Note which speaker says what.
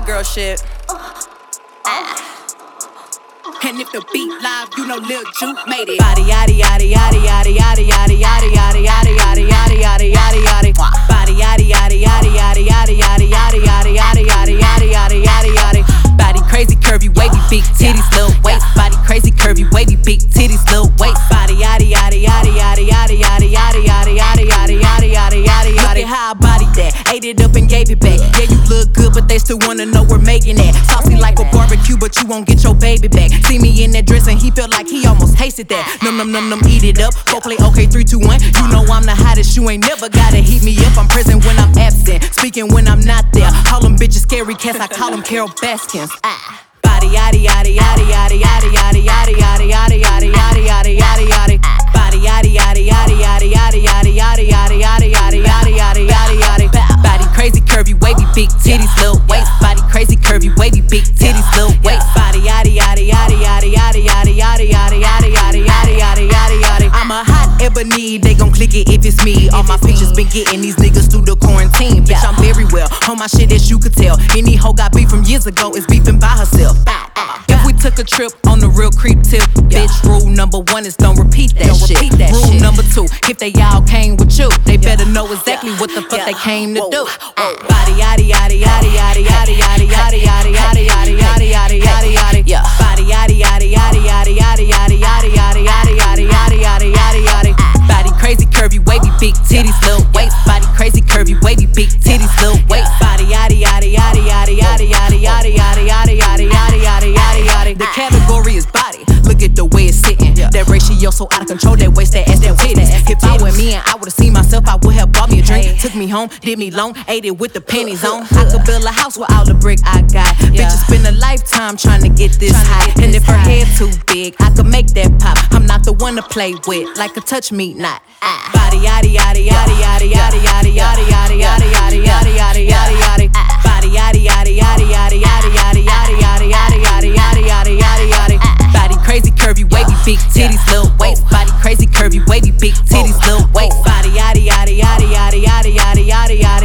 Speaker 1: girl shit.
Speaker 2: And if the beat live, you know Lil Juke made it.
Speaker 1: Body yaddy yaddy yaddy yaddy yaddy yaddy yaddy yaddy yaddy yaddy yaddy yaddy yaddy yaddy. Body yaddy yaddy yaddy yaddy yaddy yaddy yaddy yaddy yaddy yaddy yaddy yaddy yaddy yaddy. Body crazy curvy wavy big titties little waist. Body crazy curvy wavy big titties little waist. Body yaddy yaddy yaddy yaddy yaddy yaddy yaddy yaddy yaddy yaddy yaddy yaddy yaddy yaddy. Look at how I bodied that, ate it up and gave it back. Yeah, you look good, but they still wanna know we're making that. Saucy like a barbecue, but you won't get your baby back. See me in that dress and he felt like he almost tasted that. Num num num num, eat it up. Go play okay, 3, 2, 1. You know I'm the hottest, you ain't never gotta heat me up. I'm present when I'm absent, speaking when I'm not there. Call them bitches scary cats, I call them Carol Baskins. Body yaddy yaddy yaddy yaddy yaddy yaddy yaddy yaddy yaddy yaddy yaddy yaddy yaddy yaddy. Body yaddy yaddy yaddy yaddy yaddy yaddy yaddy yaddy yaddy yaddy yaddy yaddy yaddy yaddy. Body crazy curvy wavy big titties little waist. Body crazy curvy wavy big titties little waist. Body yaddy yaddy yaddy yaddy yaddy yaddy yaddy yaddy yaddy yaddy yaddy yaddy yaddy yaddy. I'm a hot ebony, they gon' click it if it's me. All my pictures been getting these niggas through the quarantine. Bitch, I'm very well on my shit as you could tell. Any hoe got beef from years ago is beefing by herself. If we took a trip on the real creep tip, bitch, rule number 1 is don't repeat that shit. Rule number 2, if they all came with you, they better know exactly what the fuck they came to do. Body yaddy yaddy yaddy yaddy yaddy yaddy yaddy yaddy yaddy yaddy yaddy yaddy yaddy yaddy. Body yaddy yaddy yaddy yaddy yaddy yaddy yaddy yaddy yaddy yaddy yaddy yaddy yaddy yaddy. Body crazy curvy wavy big titties little waist. Body crazy curvy wavy big titties little waist. Body yaddy yaddy yaddy yaddy yaddy yaddy yaddy yaddy yaddy yaddy yaddy yaddy yaddy yaddy. The category is body. Look at the way it's sitting. That ratio so out of control. That waist, that ass, that titties. If I were me and I would've seen myself, I would have bought me a drink. Took me home, did me long, ate it with the pennies on. I could build a house with all the brick I got. Bitches spend a lifetime trying to get this high. And if her head too big, I could make that pop. I'm not the one to play with, like a touch me not. Body yaddy yaddy yaddy yaddy yaddy yaddy yaddy yaddy yaddy yaddy yaddy yaddy yaddy yaddy. Body yaddy yaddy yaddy yaddy yaddy yaddy yaddy yaddy yaddy yaddy yaddy yaddy yaddy yaddy. Body crazy curvy wavy big titties little waist. Body crazy curvy wavy big titties little waist. Body yaddy yaddy yaddy yaddy yaddy yaddy yaddy yaddy.